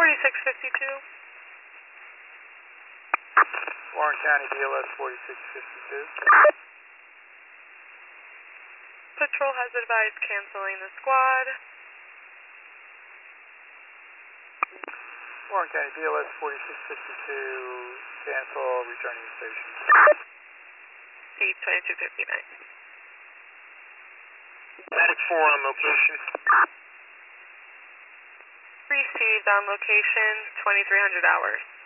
4652. Warren County BLS 4652. Patrol has advised canceling the squad. Warren County BLS 4652, cancel, returning to station. 82259. Medic 4 on location. Received on location, 2300 hours.